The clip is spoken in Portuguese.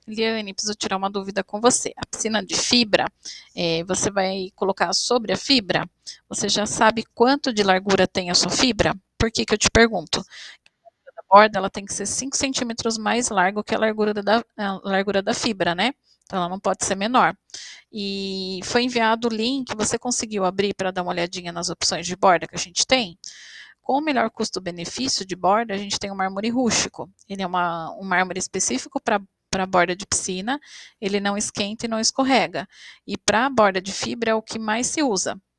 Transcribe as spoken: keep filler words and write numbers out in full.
Eliane, preciso tirar uma dúvida com você. A piscina de fibra, é, você vai colocar sobre a fibra? Você já sabe quanto de largura tem a sua fibra? Por que que eu te pergunto? A borda ela tem que ser cinco centímetros mais largo que a largura da, a largura da fibra, né? Então ela não pode ser menor. E foi enviado o link, você conseguiu abrir para dar uma olhadinha nas opções de borda que a gente tem? Com o melhor custo-benefício de borda, a gente tem o mármore rústico. Ele é uma, um mármore específico para para borda de piscina, ele não esquenta e não escorrega. E para a borda de fibra é o que mais se usa.